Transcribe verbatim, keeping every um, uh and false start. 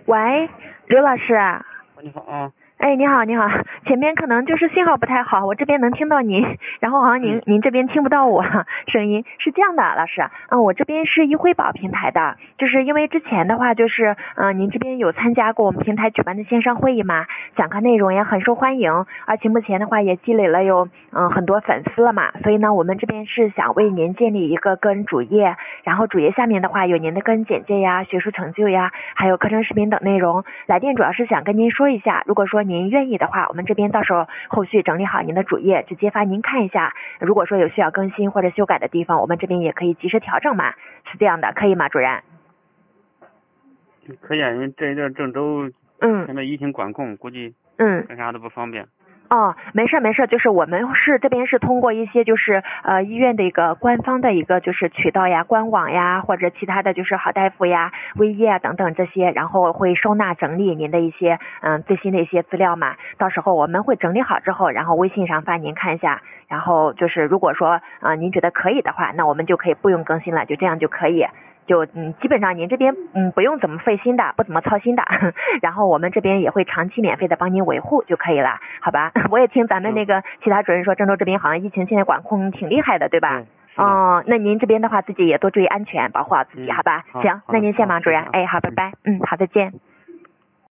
喂，刘老师。 你好啊。 哎，你好，你好，前面可能就是信号不太好，我这边能听到您，然后好像您、嗯、您这边听不到我声音，是这样的，老师，嗯，我这边是易辉宝平台的，就是因为之前的话就是，嗯、呃，您这边有参加过我们平台举办的线上会议嘛，讲课内容也很受欢迎，而且目前的话也积累了有嗯、呃、很多粉丝了嘛，所以呢，我们这边是想为您建立一个个人主页，然后主页下面的话有您的个人简介呀、学术成就呀，还有课程视频等内容，来电主要是想跟您说一下，如果说您愿意的话，我们这边到时候后续整理好您的主页，直接发您看一下。如果说有需要更新或者修改的地方，我们这边也可以及时调整嘛，是这样的，可以吗，主任？ 可以啊，因为这一段郑州， 嗯， 现在疫情管控，估计嗯， 干啥都不方便。 哦，没事没事，就是我们是这边是通过一些就是呃医院的一个官方的一个就是渠道呀、官网呀，或者其他的就是好大夫呀、微业啊等等这些，然后会收纳整理您的一些嗯最新的一些资料嘛，到时候我们会整理好之后，然后微信上发您看一下，然后就是如果说呃您觉得可以的话，那我们就可以不用更新了，就这样就可以。就嗯，基本上您这边嗯不用怎么费心的，不怎么操心的，然后我们这边也会长期免费的帮您维护就可以了，好吧？我也听咱们那个其他主任说，郑州这边好像疫情现在管控挺厉害的，对吧？哦，那您这边的话自己也多注意安全，保护好自己， 嗯、 好吧？ 好行，那您先忙，主任。哎，好，拜拜。嗯，好，再见。